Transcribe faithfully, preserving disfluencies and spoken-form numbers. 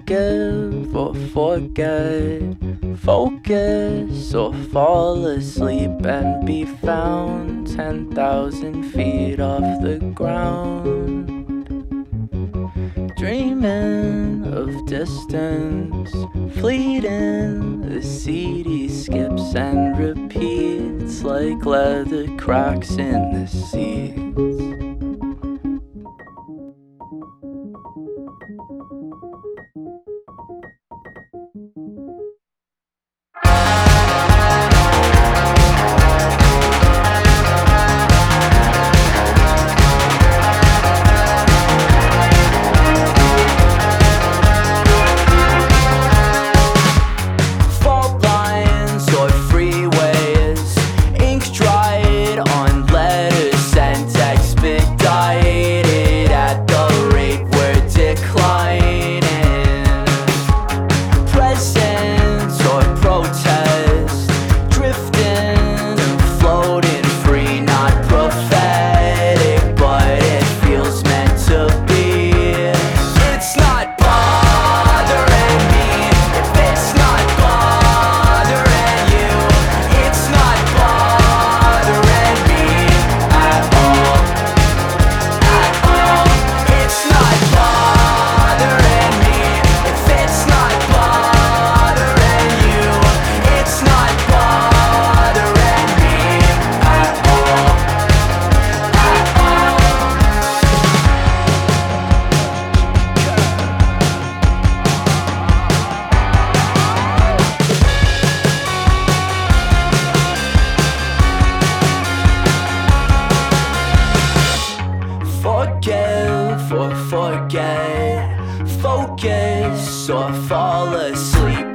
Forgive or forget, focus or fall asleep and be found ten thousand feet off the ground. Dreaming of distance, fleeting, the C D skips and repeats like leather cracks in the seats. Forgive or forget, focus or fall asleep